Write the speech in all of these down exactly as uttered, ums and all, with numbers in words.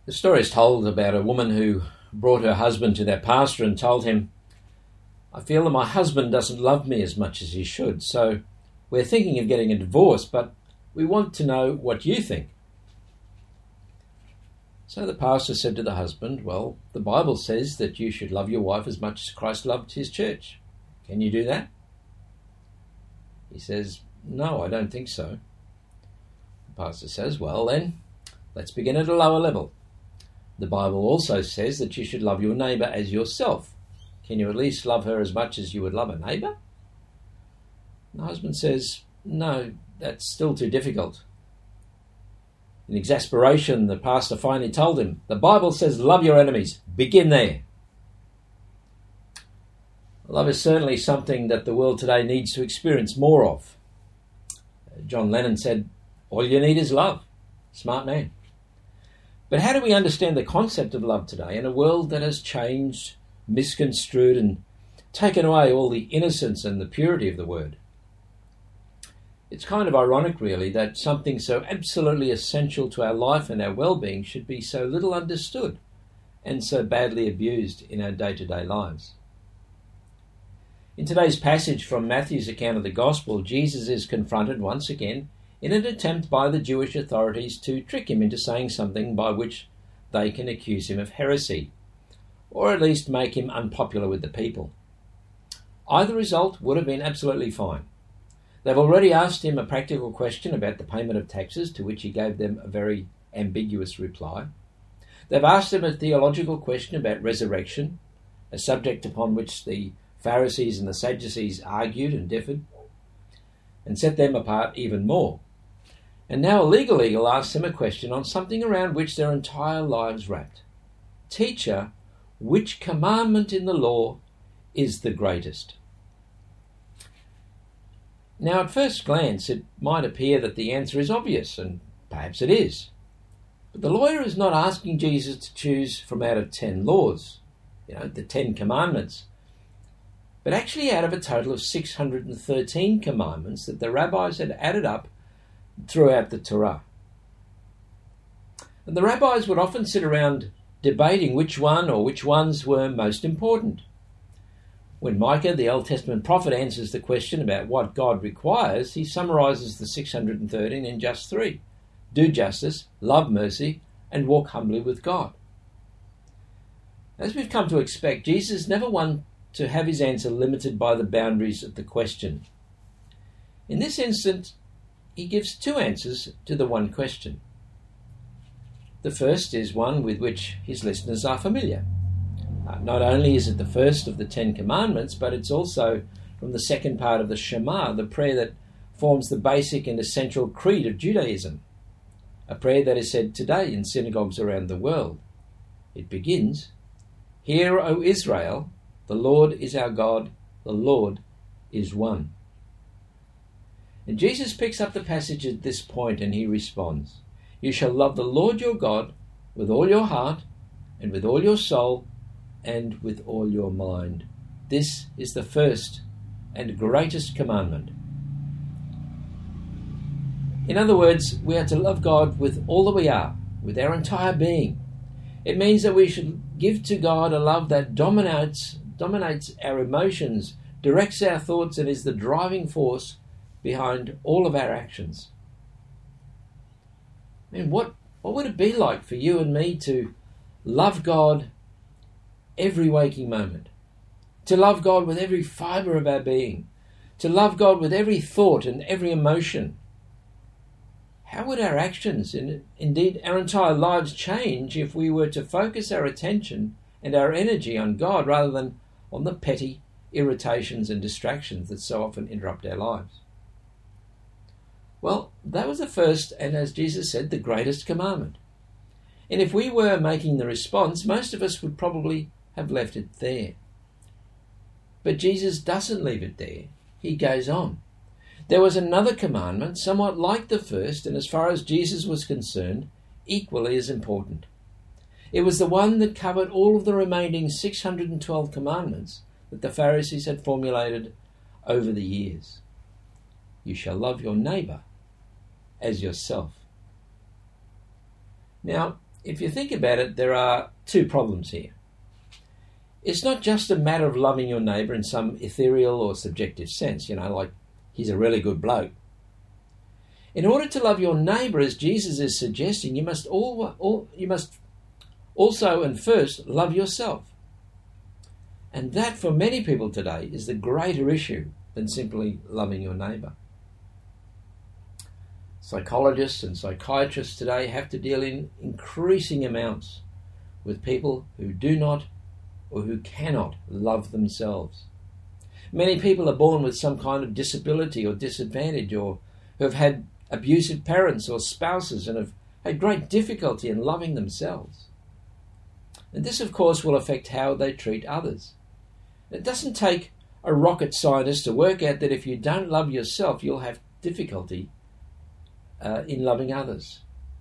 The story is told about a woman who brought her husband to their pastor and told him, "I feel that my husband doesn't love me as much as he should, so we're thinking of getting a divorce, but we want to know what you think." So the pastor said to the husband, "Well, the Bible says that you should love your wife as much as Christ loved his church. Can you do that?" He says, "No, I don't think so." The pastor says, "Well then, let's begin at a lower level. The Bible also says that you should love your neighbour as yourself. Can you at least love her as much as you would love a neighbour?" The husband says, "No, that's still too difficult." In exasperation, the pastor finally told him, "The Bible says love your enemies. Begin there." Love is certainly something that the world today needs to experience more of. John Lennon said, "All you need is love." Smart man. But how do we understand the concept of love today in a world that has changed, misconstrued, and taken away all the innocence and the purity of the word? It's kind of ironic, really, that something so absolutely essential to our life and our well-being should be so little understood and so badly abused in our day-to-day lives. In today's passage from Matthew's account of the Gospel, Jesus is confronted once again in an attempt by the Jewish authorities to trick him into saying something by which they can accuse him of heresy, or at least make him unpopular with the people. Either result would have been absolutely fine. They've already asked him a practical question about the payment of taxes, to which he gave them a very ambiguous reply. They've asked him a theological question about resurrection, a subject upon which the Pharisees and the Sadducees argued and differed, and set them apart even more. And now a legal eagle asks him a question on something around which their entire lives wrapped. "Teacher, which commandment in the law is the greatest?" Now, at first glance, it might appear that the answer is obvious, and perhaps it is. But the lawyer is not asking Jesus to choose from out of ten laws, you know, the Ten Commandments, but actually out of a total of six hundred thirteen commandments that the rabbis had added up throughout the Torah. And the rabbis would often sit around debating which one or which ones were most important. When Micah, the Old Testament prophet, answers the question about what God requires, he summarises the six hundred thirteen in just three: do justice, love mercy, and walk humbly with God. As we've come to expect, Jesus never one to have his answer limited by the boundaries of the question. In this instance, he gives two answers to the one question. The first is one with which his listeners are familiar. Uh, not only is it the first of the Ten Commandments, but it's also from the second part of the Shema, the prayer that forms the basic and essential creed of Judaism, a prayer that is said today in synagogues around the world. It begins, "Hear, O Israel, the Lord is our God, the Lord is one." And Jesus picks up the passage at this point and he responds, "You shall love the Lord your God with all your heart and with all your soul and with all your mind. This is the first and greatest commandment." In other words, we are to love God with all that we are, with our entire being. It means that we should give to God a love that dominates dominates our emotions, directs our thoughts, and is the driving force behind all of our actions. I mean, what, what would it be like for you and me to love God every waking moment, to love God with every fibre of our being, to love God with every thought and every emotion? How would our actions, and indeed our entire lives, change if we were to focus our attention and our energy on God rather than on the petty irritations and distractions that so often interrupt our lives? Well, that was the first and, as Jesus said, the greatest commandment. And if we were making the response, most of us would probably have left it there. But Jesus doesn't leave it there. He goes on. There was another commandment, somewhat like the first, and as far as Jesus was concerned, equally as important. It was the one that covered all of the remaining six hundred twelve commandments that the Pharisees had formulated over the years. You shall love your neighbour as yourself. Now, if you think about it, there are two problems here. It's not just a matter of loving your neighbour in some ethereal or subjective sense, you know, like he's a really good bloke. In order to love your neighbour, as Jesus is suggesting, you must all, all you must also and first love yourself. And that, for many people today, is the greater issue than simply loving your neighbour. Psychologists and psychiatrists today have to deal in increasing amounts with people who do not or who cannot love themselves. Many people are born with some kind of disability or disadvantage, or who have had abusive parents or spouses and have had great difficulty in loving themselves. And this, of course, will affect how they treat others. It doesn't take a rocket scientist to work out that if you don't love yourself, you'll have difficulty uh, in loving others.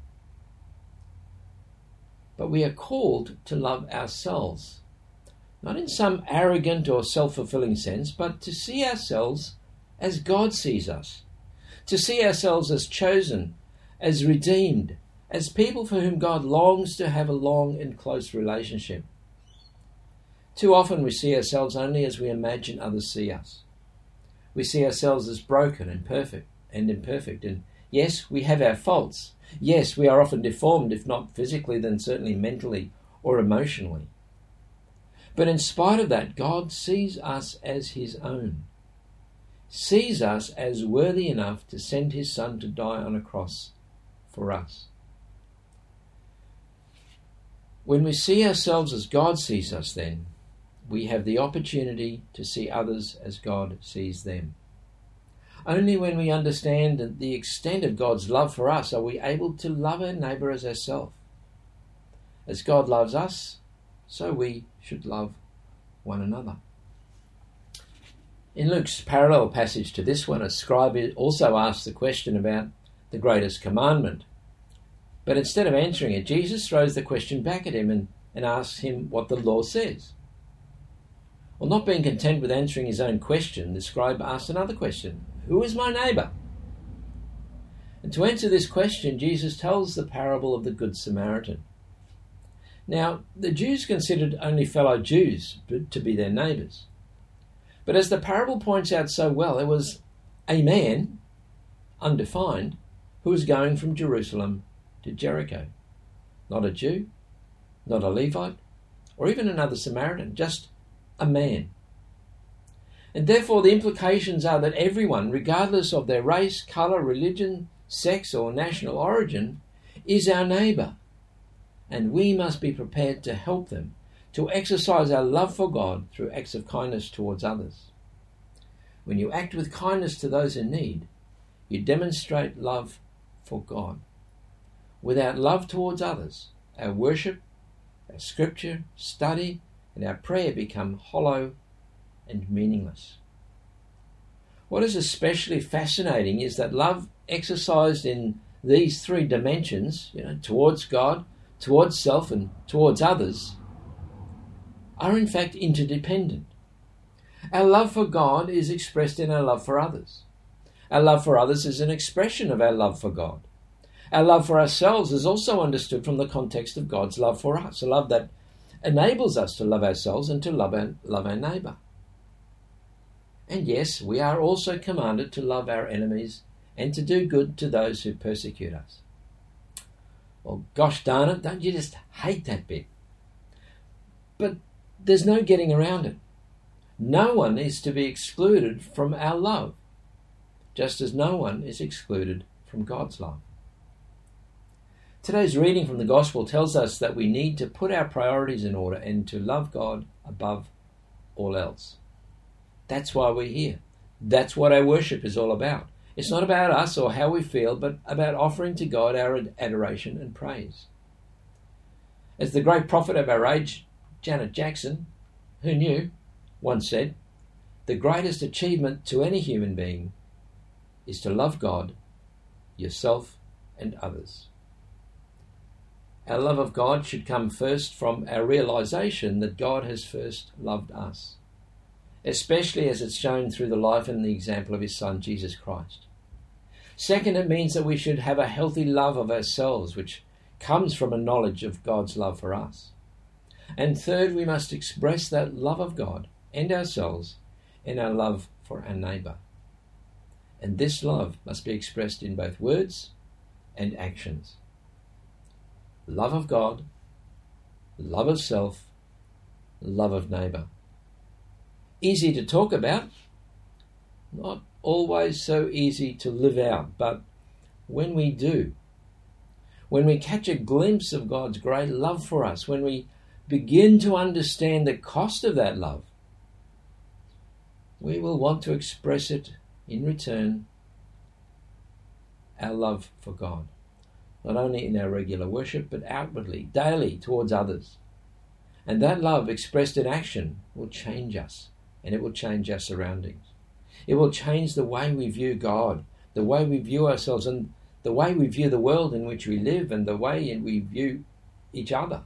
But we are called to love ourselves, not in some arrogant or self-fulfilling sense, but to see ourselves as God sees us, to see ourselves as chosen, as redeemed, as people for whom God longs to have a long and close relationship. Too often we see ourselves only as we imagine others see us. We see ourselves as broken and perfect and imperfect. And yes, we have our faults. Yes, we are often deformed, if not physically, then certainly mentally or emotionally. But in spite of that, God sees us as his own, sees us as worthy enough to send his Son to die on a cross for us. When we see ourselves as God sees us, then, we have the opportunity to see others as God sees them. Only when we understand the extent of God's love for us are we able to love our neighbour as ourselves. As God loves us, so we should love one another. In Luke's parallel passage to this one, a scribe also asks the question about the greatest commandment. But instead of answering it, Jesus throws the question back at him and, and asks him what the law says. Well, not being content with answering his own question, the scribe asks another question. Who is my neighbour? And to answer this question, Jesus tells the parable of the Good Samaritan. Now, the Jews considered only fellow Jews to be their neighbours. But as the parable points out so well, there was a man, undefined, who was going from Jerusalem to Jericho. Not a Jew, not a Levite, or even another Samaritan, just a man. And therefore the implications are that everyone, regardless of their race, colour, religion, sex or national origin, is our neighbour. And we must be prepared to help them, to exercise our love for God through acts of kindness towards others. When you act with kindness to those in need, you demonstrate love for God. Without love towards others, our worship, our scripture, study, and our prayer become hollow and meaningless. What is especially fascinating is that love exercised in these three dimensions, you know, towards God, towards self, and towards others, are in fact interdependent. Our love for God is expressed in our love for others. Our love for others is an expression of our love for God. Our love for ourselves is also understood from the context of God's love for us, a love that enables us to love ourselves and to love our, love our neighbour. And yes, we are also commanded to love our enemies and to do good to those who persecute us. Well, gosh darn it, don't you just hate that bit? But there's no getting around it. No one is to be excluded from our love, just as no one is excluded from God's love. Today's reading from the Gospel tells us that we need to put our priorities in order and to love God above all else. That's why we're here. That's what our worship is all about. It's not about us or how we feel, but about offering to God our adoration and praise. As the great prophet of our age, Janet Jackson, who knew, once said, the greatest achievement to any human being is to love God, yourself, and others. Our love of God should come first from our realization that God has first loved us, especially as it's shown through the life and the example of his Son, Jesus Christ. Second, it means that we should have a healthy love of ourselves, which comes from a knowledge of God's love for us. And third, we must express that love of God and ourselves in our love for our neighbour. And this love must be expressed in both words and actions. Love of God, love of self, love of neighbour. Easy to talk about, not always so easy to live out, but when we do, when we catch a glimpse of God's great love for us, when we begin to understand the cost of that love, we will want to express it in return, our love for God, not only in our regular worship, but outwardly, daily, towards others. And that love expressed in action will change us, and it will change our surroundings. It will change the way we view God, the way we view ourselves, and the way we view the world in which we live, and the way we view each other.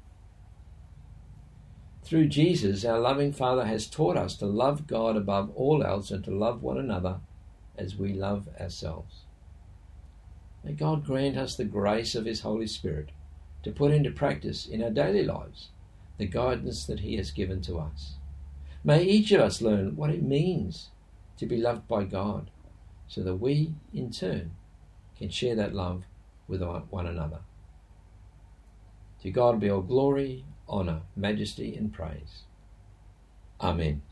Through Jesus, our loving Father has taught us to love God above all else and to love one another as we love ourselves. May God grant us the grace of His Holy Spirit to put into practice in our daily lives the guidance that He has given to us. May each of us learn what it means to be loved by God, so that we, in turn, can share that love with one another. To God be all glory, honour, majesty and praise. Amen.